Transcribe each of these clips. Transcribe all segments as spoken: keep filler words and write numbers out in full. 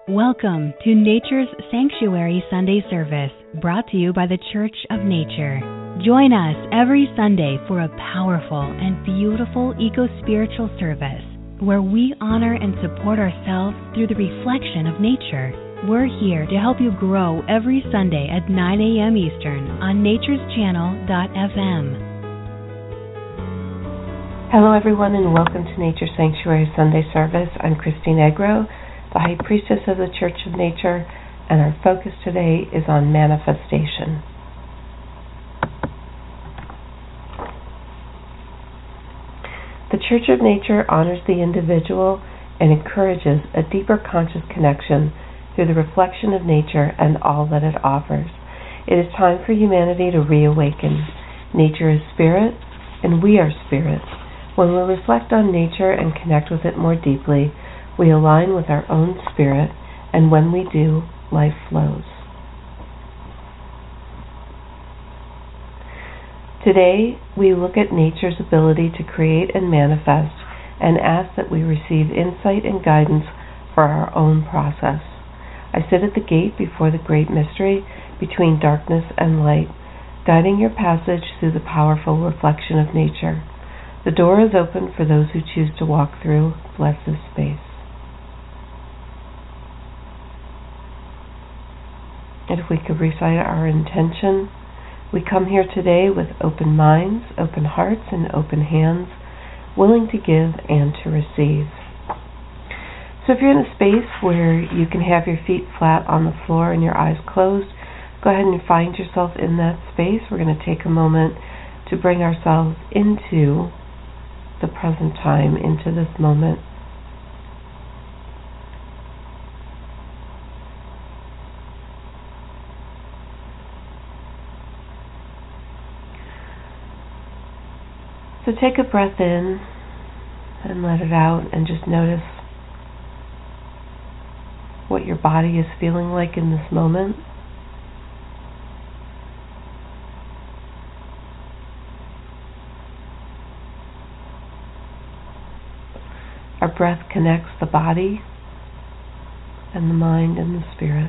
Welcome to Nature's Sanctuary Sunday Service, brought to you by the Church of Nature. Join us every Sunday for a powerful and beautiful eco-spiritual service where we honor and support ourselves through the reflection of nature. We're here to help you grow every Sunday at nine a.m. Eastern on natures channel dot f m. Hello everyone, and welcome to Nature Sanctuary Sunday Service. I'm Christine Egro, the High Priestess of the Church of Nature, and our focus today is on manifestation. The Church of Nature honors the individual and encourages a deeper conscious connection through the reflection of nature and all that it offers. It is time for humanity to reawaken. Nature is spirit, and we are spirit. When we reflect on nature and connect with it more deeply, we align with our own spirit, and when we do, life flows. Today, we look at nature's ability to create and manifest, and ask that we receive insight and guidance for our own process. I sit at the gate before the great mystery between darkness and light, guiding your passage through the powerful reflection of nature. The door is open for those who choose to walk through. Bless this space. And if we could recite our intention, we come here today with open minds, open hearts, and open hands, willing to give and to receive. So if you're in a space where you can have your feet flat on the floor and your eyes closed, go ahead and find yourself in that space. We're going to take a moment to bring ourselves into the present time, into this moment. So take a breath in and let it out, and just notice what your body is feeling like in this moment. Our breath connects the body and the mind and the spirit.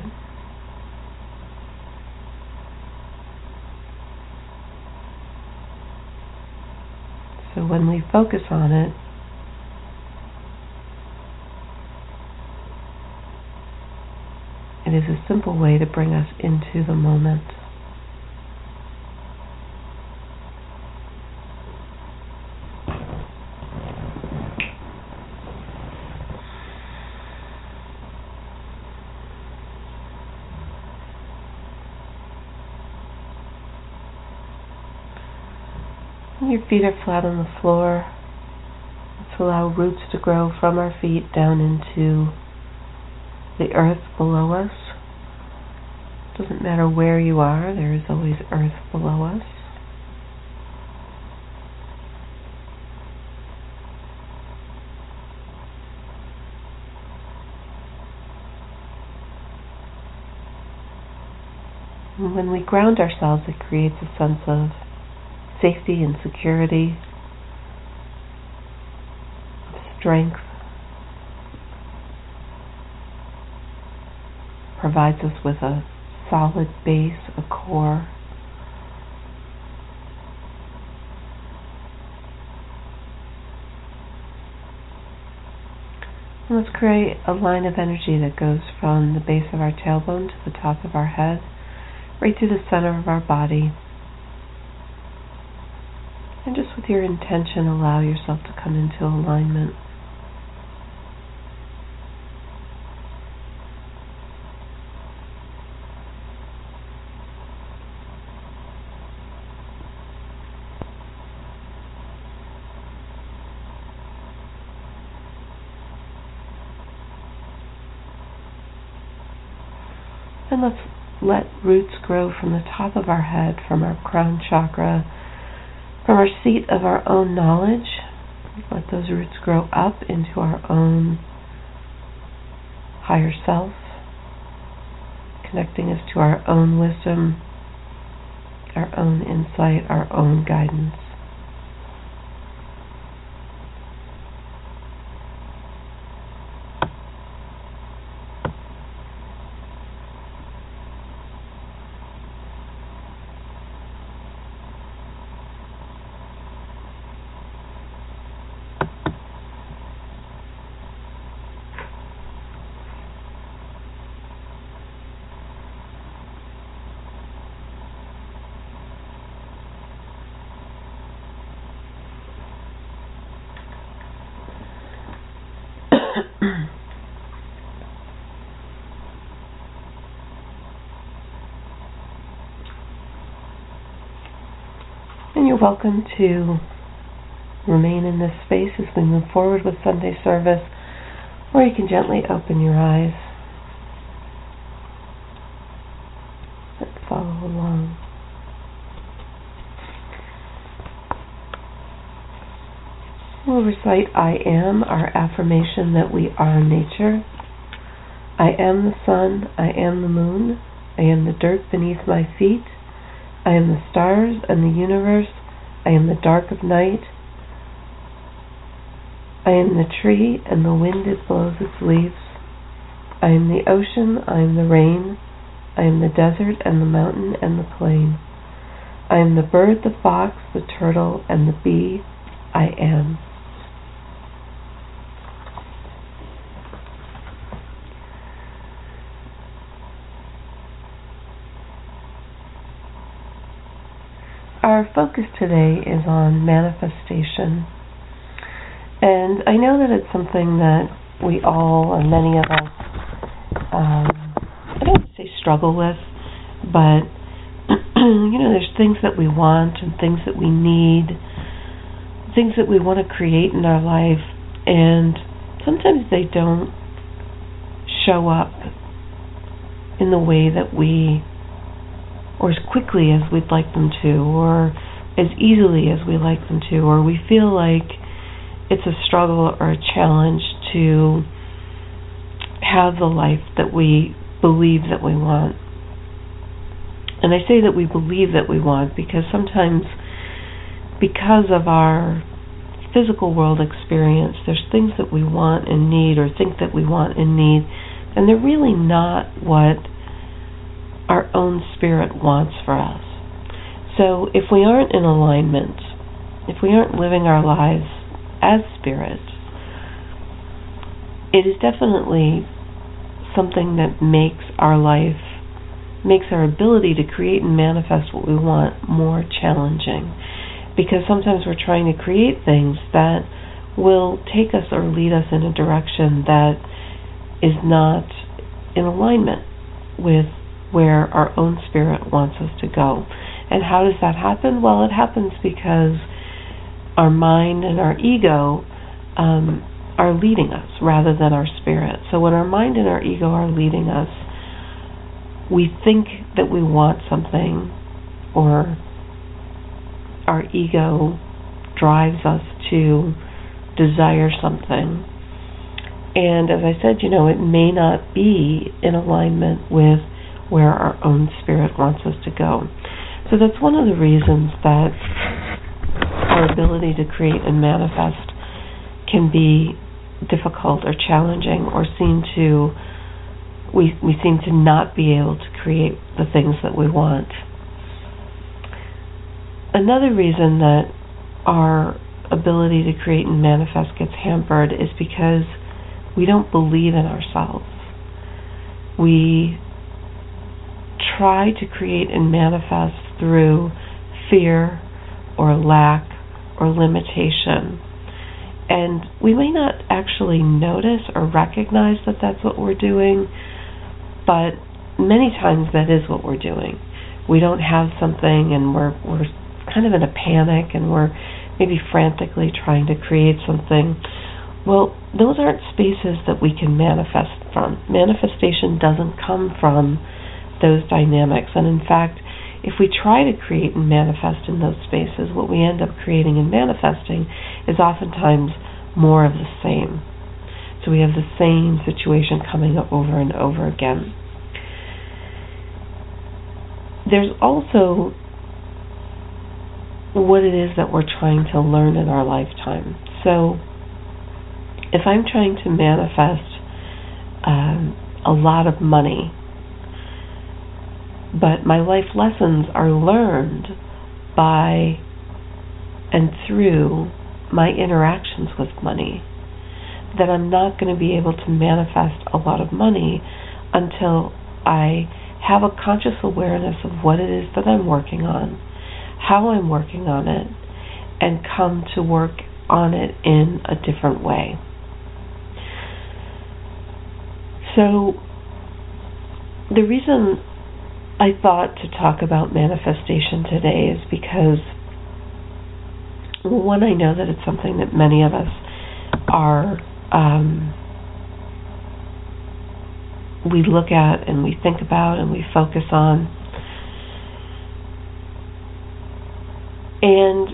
So when we focus on it, it is a simple way to bring us into the moment. Your feet are flat on the floor. Let's allow roots to grow from our feet down into the earth below us. Doesn't matter where you are, there is always earth below us. And when we ground ourselves, it creates a sense of safety and security, strength, provides us with a solid base, a core. And let's create a line of energy that goes from the base of our tailbone to the top of our head, right to the center of our body. And just with your intention, allow yourself to come into alignment. And let's let roots grow from the top of our head, from our crown chakra, from our seat of our own knowledge. Let those roots grow up into our own higher self, connecting us to our own wisdom, our own insight, our own guidance. And you're welcome to remain in this space as we move forward with Sunday service, or you can gently open your eyes and follow along. We'll recite I am, our affirmation that we are nature. I am the sun, I am the moon, I am the dirt beneath my feet, I am the stars and the universe, I am the dark of night, I am the tree and the wind it blows its leaves, I am the ocean, I am the rain, I am the desert and the mountain and the plain, I am the bird, the fox, the turtle, and the bee, I am. Our focus today is on manifestation, and I know that it's something that we all, or many of us, um, I don't want to say struggle with, but you know, there's things that we want and things that we need, things that we want to create in our life, and sometimes they don't show up in the way that we, or as quickly as we'd like them to, or as easily as we like them to, or we feel like it's a struggle or a challenge to have the life that we believe that we want. And I say that we believe that we want because sometimes, because of our physical world experience, there's things that we want and need, or think that we want and need, and they're really not what our own spirit wants for us. So if we aren't in alignment, if we aren't living our lives as spirit, it is definitely something that makes our life, makes our ability to create and manifest what we want more challenging. Because sometimes we're trying to create things that will take us or lead us in a direction that is not in alignment with where our own spirit wants us to go. And how does that happen? Well, it happens because our mind and our ego um, are leading us rather than our spirit. So when our mind and our ego are leading us, we think that we want something, or our ego drives us to desire something. And as I said, you know, it may not be in alignment with where our own spirit wants us to go. So that's one of the reasons that our ability to create and manifest can be difficult or challenging, or seem to we we seem to not be able to create the things that we want. Another reason that our ability to create and manifest gets hampered is because we don't believe in ourselves. We try to create and manifest through fear or lack or limitation. And we may not actually notice or recognize that that's what we're doing, but many times that is what we're doing. We don't have something and we're we're kind of in a panic and we're maybe frantically trying to create something. Well, those aren't spaces that we can manifest from. Manifestation doesn't come from those dynamics. And in fact, if we try to create and manifest in those spaces, what we end up creating and manifesting is oftentimes more of the same. So we have the same situation coming up over and over again. There's also what it is that we're trying to learn in our lifetime. So if I'm trying to manifest um, a lot of money, but my life lessons are learned by and through my interactions with money, that I'm not going to be able to manifest a lot of money until I have a conscious awareness of what it is that I'm working on, how I'm working on it, and come to work on it in a different way. So the reason I thought to talk about manifestation today is because, well, one, I know that it's something that many of us are, um, we look at and we think about and we focus on. And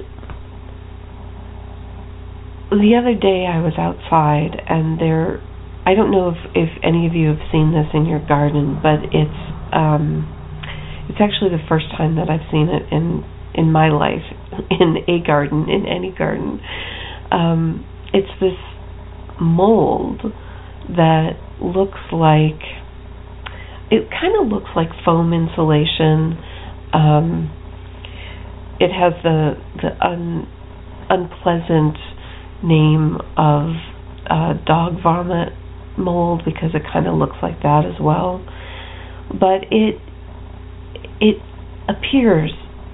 the other day I was outside, and there, I don't know if, if any of you have seen this in your garden, but it's um, it's actually the first time that I've seen it in, in my life, in a garden, in any garden. Um, it's this mold that looks like, it kind of looks like foam insulation. Um, it has the the un, unpleasant name of uh, dog vomit mold, because it kind of looks like that as well. But it it appears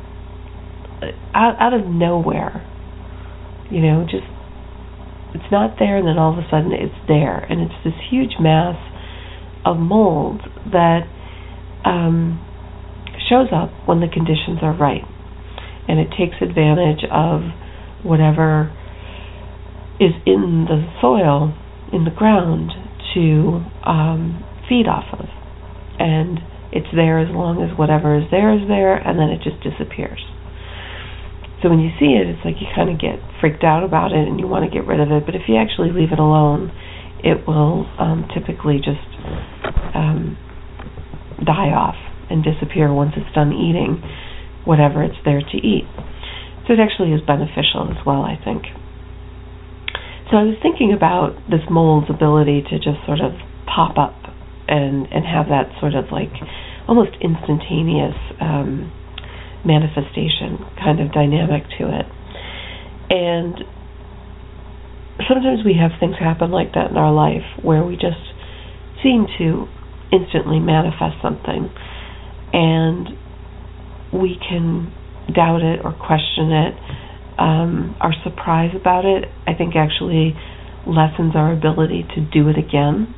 out, out of nowhere, you know, just, it's not there, and then all of a sudden it's there, and it's this huge mass of mold that um, shows up when the conditions are right, and it takes advantage of whatever is in the soil, in the ground, to um, feed off of. And it's there as long as whatever is there is there, and then it just disappears. So when you see it, it's like you kind of get freaked out about it and you want to get rid of it. But if you actually leave it alone, it will um, typically just um, die off and disappear once it's done eating whatever it's there to eat. So it actually is beneficial as well, I think. So I was thinking about this mold's ability to just sort of pop up and, and have that sort of like almost instantaneous um, manifestation kind of dynamic to it. And sometimes we have things happen like that in our life where we just seem to instantly manifest something, and we can doubt it or question it. Um, our surprise about it, I think, actually lessens our ability to do it again.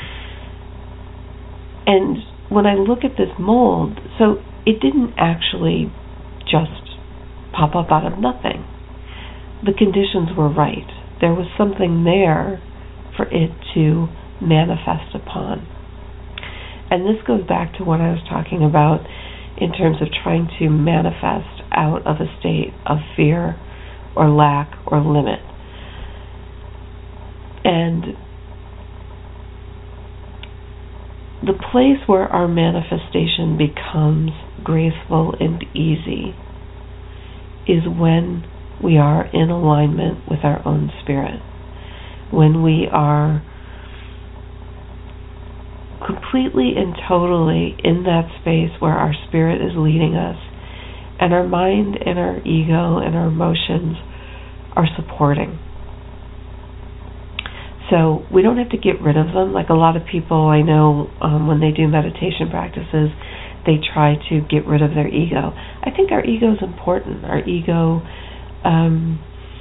And when I look at this mold, so it didn't actually just pop up out of nothing. The conditions were right. There was something there for it to manifest upon. And this goes back to what I was talking about in terms of trying to manifest out of a state of fear or lack or limit. And the place where our manifestation becomes graceful and easy is when we are in alignment with our own spirit, when we are completely and totally in that space where our spirit is leading us, and our mind and our ego and our emotions are supporting. So we don't have to get rid of them. Like a lot of people I know, um, when they do meditation practices, they try to get rid of their ego. I think our ego is important. Our ego um,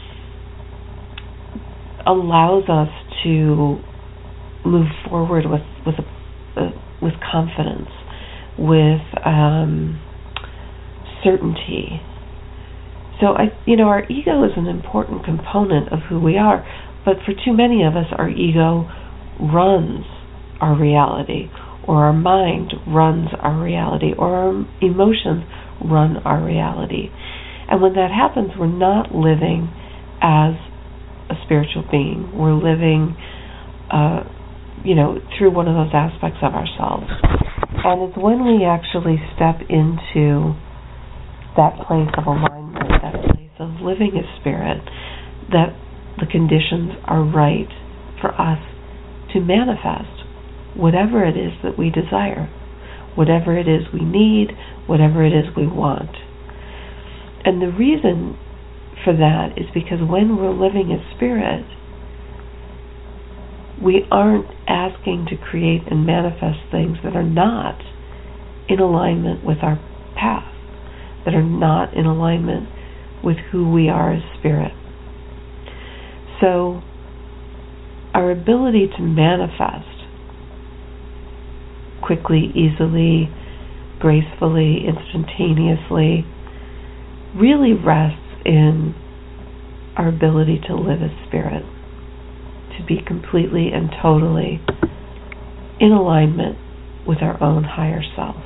allows us to move forward with with a, uh, with confidence, with um, certainty. So I, you know, our ego is an important component of who we are. But for too many of us, our ego runs our reality, or our mind runs our reality, or our emotions run our reality. And when that happens, we're not living as a spiritual being. We're living, uh, you know, through one of those aspects of ourselves. And it's when we actually step into that place of alignment, that place of living as spirit, that the conditions are right for us to manifest whatever it is that we desire, whatever it is we need, whatever it is we want. And the reason for that is because when we're living as spirit, we aren't asking to create and manifest things that are not in alignment with our path, that are not in alignment with who we are as spirit. So our ability to manifest quickly, easily, gracefully, instantaneously, really rests in our ability to live as spirit, to be completely and totally in alignment with our own higher self.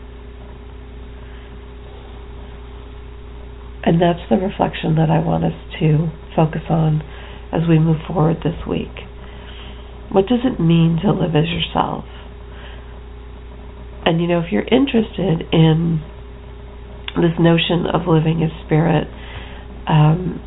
And that's the reflection that I want us to focus on as we move forward this week. What does it mean to live as yourself? And you know, if you're interested in this notion of living as spirit, um,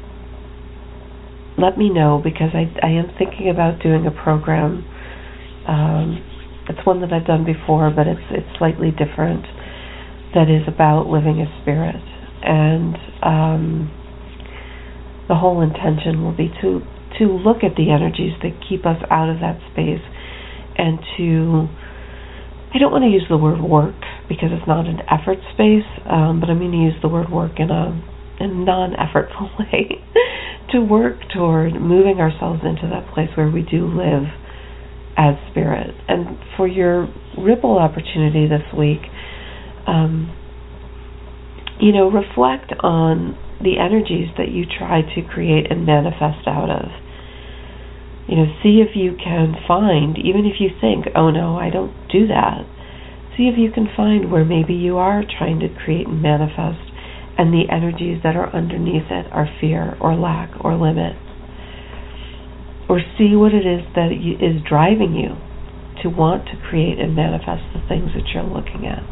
let me know, because I, I am thinking about doing a program. Um, it's one that I've done before, but it's it's slightly different, that is about living as spirit. And um, the whole intention will be to, to look at the energies that keep us out of that space, and to, I don't want to use the word work because it's not an effort space, um, but I'm going to use the word work in a, in a non-effortful way, to work toward moving ourselves into that place where we do live as spirit. And for your ripple opportunity this week, um, you know, reflect on the energies that you try to create and manifest out of. You know, see if you can find, even if you think, oh no, I don't do that, see if you can find where maybe you are trying to create and manifest, and the energies that are underneath it are fear or lack or limit. Or see what it is that is driving you to want to create and manifest the things that you're looking at.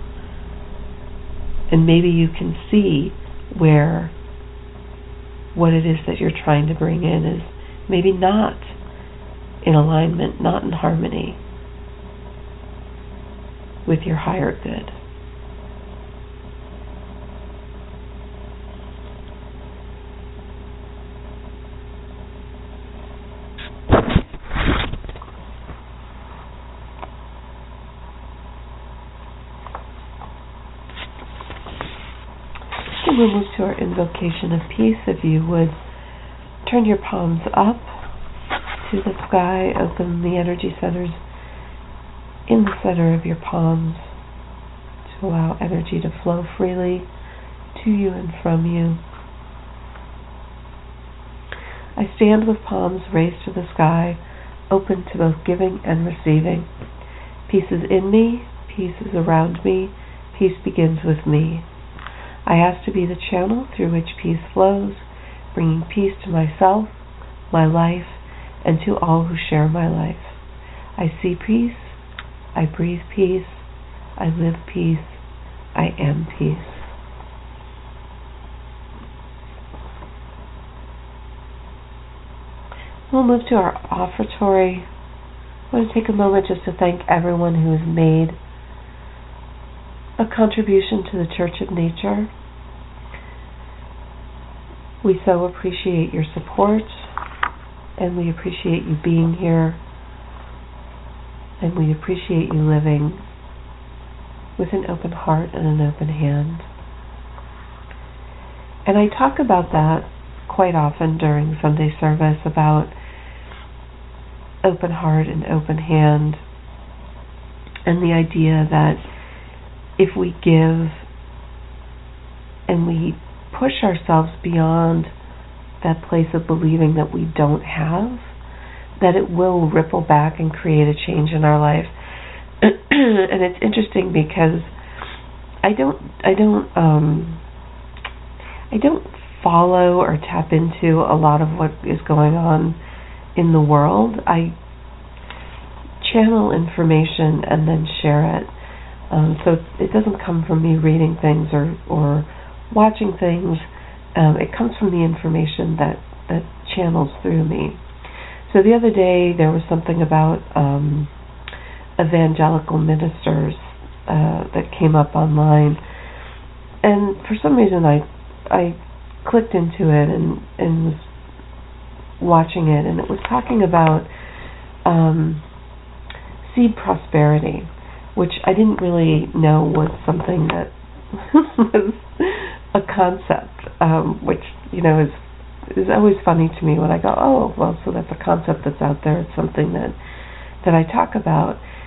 And maybe you can see where what it is that you're trying to bring in is maybe not in alignment, not in harmony with your higher good. We'll move to our invocation of peace. If you would turn your palms up to the sky, open the energy centers in the center of your palms to allow energy to flow freely to you and from you. I stand with palms raised to the sky, open to both giving and receiving. Peace is in me, peace is around me, peace begins with me. I ask to be the channel through which peace flows, bringing peace to myself, my life, and to all who share my life. I see peace, I breathe peace, I live peace, I am peace. We'll move to our offertory. I want to take a moment just to thank everyone who has made a contribution to the Church of Nature. We so appreciate your support, and we appreciate you being here, and we appreciate you living with an open heart and an open hand. And I talk about that quite often during Sunday service, about open heart and open hand, and the idea that if we give and we push ourselves beyond that place of believing that we don't have, that it will ripple back and create a change in our life. And it's interesting because I don't I don't um I don't follow or tap into a lot of what is going on in the world. I channel information and then share it. Um, so it doesn't come from me reading things or, or watching things. Um, it comes from the information that, that channels through me. So the other day there was something about um, evangelical ministers uh, that came up online, and for some reason I I clicked into it and, and was watching it, and it was talking about um, seed prosperity, which I didn't really know was something that was a concept, um, which, you know, is is always funny to me when I go, oh, well, so that's a concept that's out there. It's something that, that I talk about.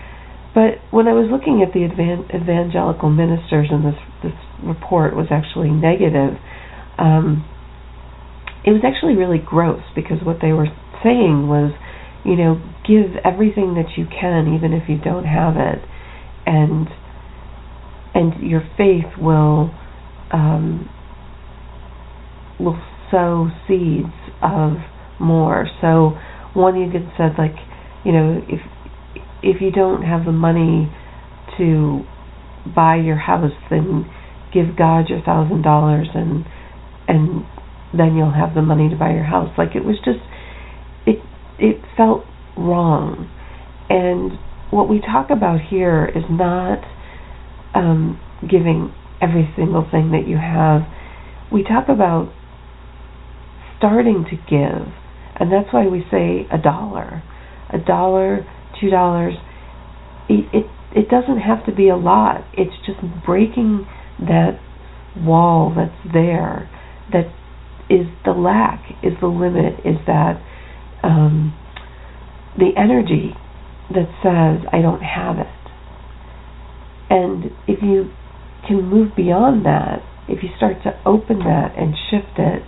But when I was looking at the evan- evangelical ministers, and this this report was actually negative, um, it was actually really gross, because what they were saying was, you know, give everything that you can, even if you don't have it, and and your faith will um, will sow seeds of more. So one even said, like, you know, if if you don't have the money to buy your house, then give God your thousand dollars, and and then you'll have the money to buy your house. Like, it was just, it it felt wrong. And what we talk about here is not um, giving every single thing that you have. We talk about starting to give, and that's why we say a dollar, a dollar, two dollars. It, it it doesn't have to be a lot. It's just breaking that wall that's there, that is the lack, is the limit, is that um, the energy that says, I don't have it. And if you can move beyond that, if you start to open that and shift it,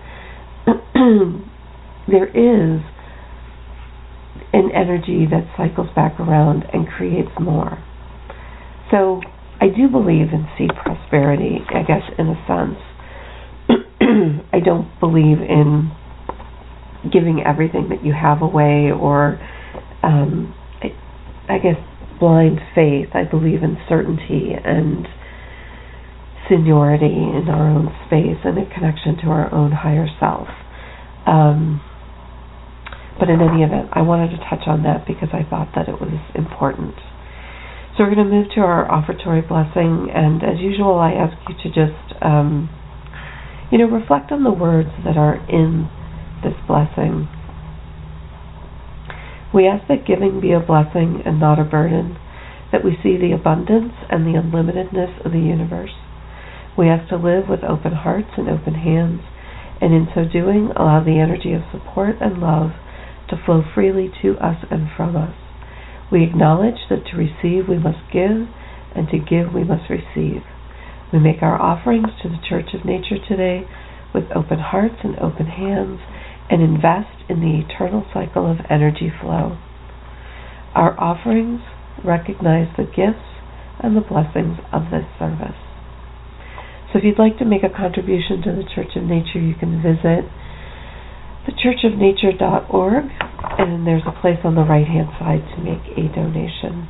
there is an energy that cycles back around and creates more. So I do believe in seed prosperity, I guess, in a sense. I don't believe in giving everything that you have away, or um, I, I guess blind faith. I believe in certainty and seniority in our own space and a connection to our own higher self. Um, but in any event, I wanted to touch on that because I thought that it was important. So we're going to move to our offertory blessing, and as usual, I ask you to just, um, you know, reflect on the words that are in this blessing. We ask that giving be a blessing and not a burden, that we see the abundance and the unlimitedness of the universe. We ask to live with open hearts and open hands, and in so doing, allow the energy of support and love to flow freely to us and from us. We acknowledge that to receive we must give, and to give we must receive. We make our offerings to the Church of Nature today with open hearts and open hands, and invest in the eternal cycle of energy flow. Our offerings recognize the gifts and the blessings of this service. So if you'd like to make a contribution to the Church of Nature, you can visit the church of nature dot org, and there's a place on the right-hand side to make a donation.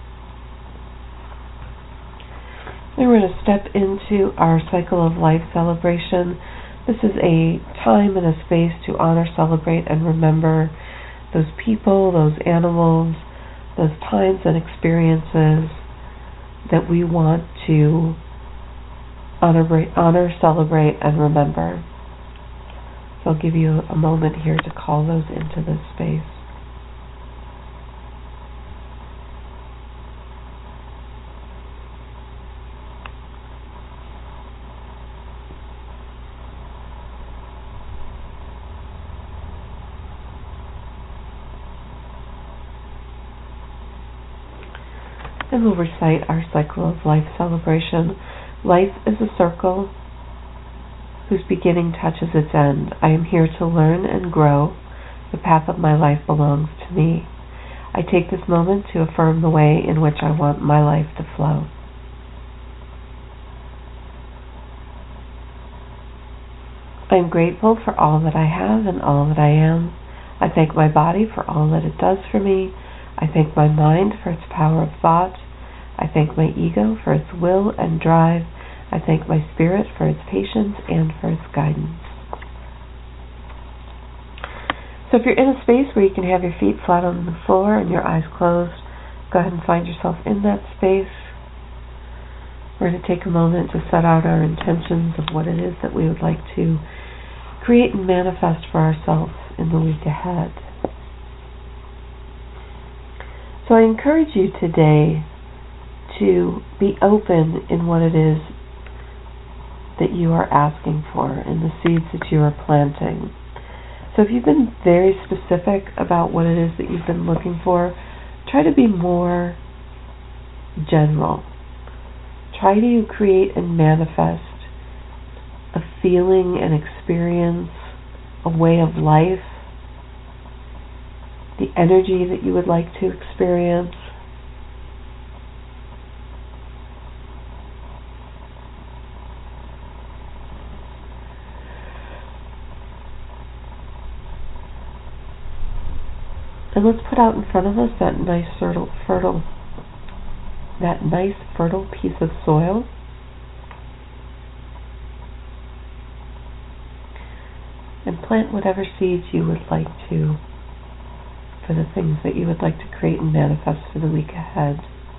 And we're going to step into our Cycle of Life celebration. This is a time and a space to honor, celebrate, and remember those people, those animals, those times and experiences that we want to honor, honor, celebrate, and remember. So I'll give you a moment here to call those into this space. And we'll recite our Cycle of Life celebration. Life is a circle whose beginning touches its end. I am here to learn and grow. The path of my life belongs to me. I take this moment to affirm the way in which I want my life to flow. I am grateful for all that I have and all that I am. I thank my body for all that it does for me. I thank my mind for its power of thought. I thank my ego for its will and drive. I thank my spirit for its patience and for its guidance. So if you're in a space where you can have your feet flat on the floor and your eyes closed, go ahead and find yourself in that space. We're going to take a moment to set out our intentions of what it is that we would like to create and manifest for ourselves in the week ahead. So I encourage you today to be open in what it is that you are asking for and the seeds that you are planting. So if you've been very specific about what it is that you've been looking for, try to be more general. Try to create and manifest a feeling, an experience, a way of life, the energy that you would like to experience. And let's put out in front of us that nice fertile, fertile, that nice fertile piece of soil. And plant whatever seeds you would like to, for the things that you would like to create and manifest for the week ahead.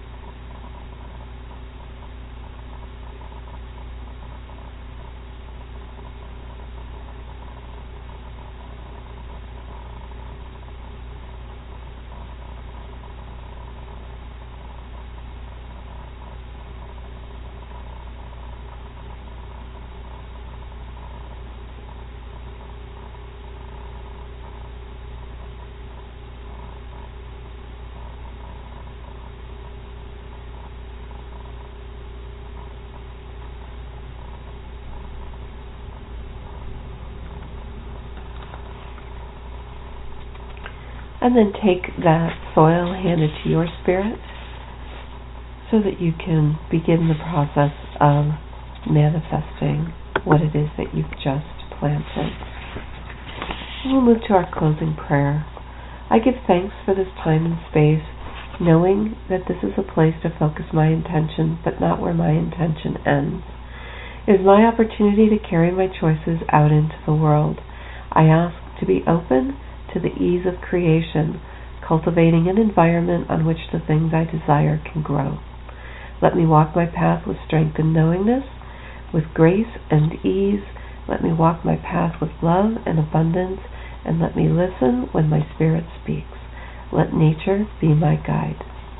And then take that soil, hand it to your spirit, so that you can begin the process of manifesting what it is that you've just planted. And we'll move to our closing prayer. I give thanks for this time and space, knowing that this is a place to focus my intention, but not where my intention ends. It is my opportunity to carry my choices out into the world. I ask to be open to the ease of creation, cultivating an environment on which the things I desire can grow. Let me walk my path with strength and knowingness, with grace and ease. Let me walk my path with love and abundance, and let me listen when my spirit speaks. Let nature be my guide.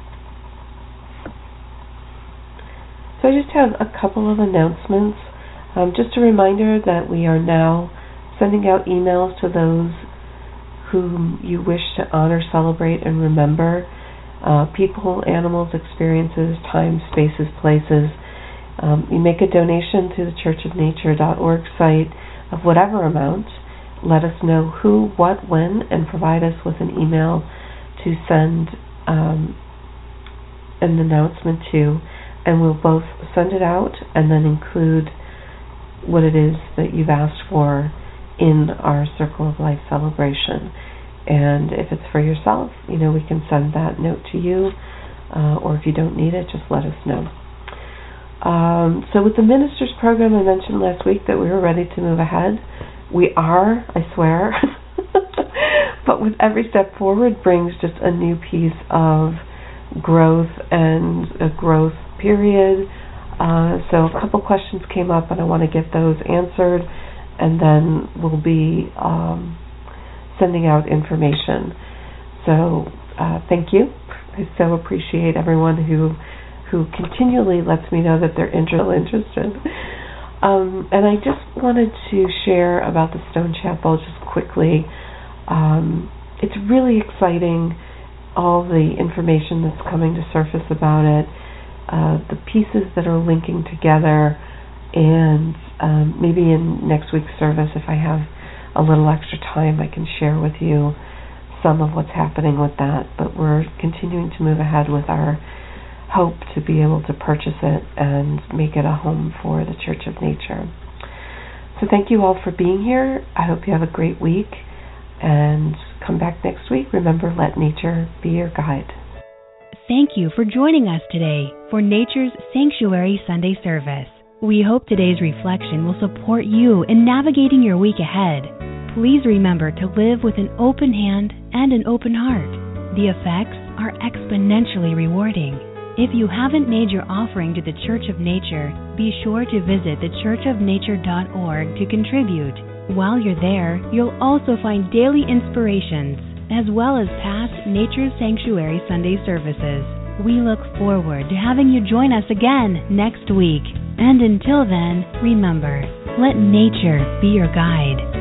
So I just have a couple of announcements. Um, just a reminder that we are now sending out emails to those whom you wish to honor, celebrate, and remember. Uh, people, animals, experiences, time, spaces, places. Um, you make a donation to the church of nature dot org site of whatever amount. Let us know who, what, when, and provide us with an email to send um, an announcement to, and we'll both send it out and then include what it is that you've asked for in our Circle of Life celebration. And if it's for yourself, you know, we can send that note to you, uh, or if you don't need it, just let us know. Um, so with the Ministers program, I mentioned last week that we were ready to move ahead. We are, I swear. But with every step forward brings just a new piece of growth and a growth period. Uh, so a couple questions came up, and I want to get those answered. And then we'll be um, sending out information. So uh, thank you. I so appreciate everyone who who continually lets me know that they're inter- interested. Um, and I just wanted to share about the Stone Chapel just quickly. Um, it's really exciting, all the information that's coming to surface about it, uh, the pieces that are linking together. And um, maybe in next week's service, if I have a little extra time, I can share with you some of what's happening with that. But we're continuing to move ahead with our hope to be able to purchase it and make it a home for the Church of Nature. So thank you all for being here. I hope you have a great week. And come back next week. Remember, let nature be your guide. Thank you for joining us today for Nature's Sanctuary Sunday service. We hope today's reflection will support you in navigating your week ahead. Please remember to live with an open hand and an open heart. The effects are exponentially rewarding. If you haven't made your offering to the Church of Nature, be sure to visit the church of nature dot org to contribute. While you're there, you'll also find daily inspirations, as well as past Nature's Sanctuary Sunday services. We look forward to having you join us again next week. And until then, remember, let nature be your guide.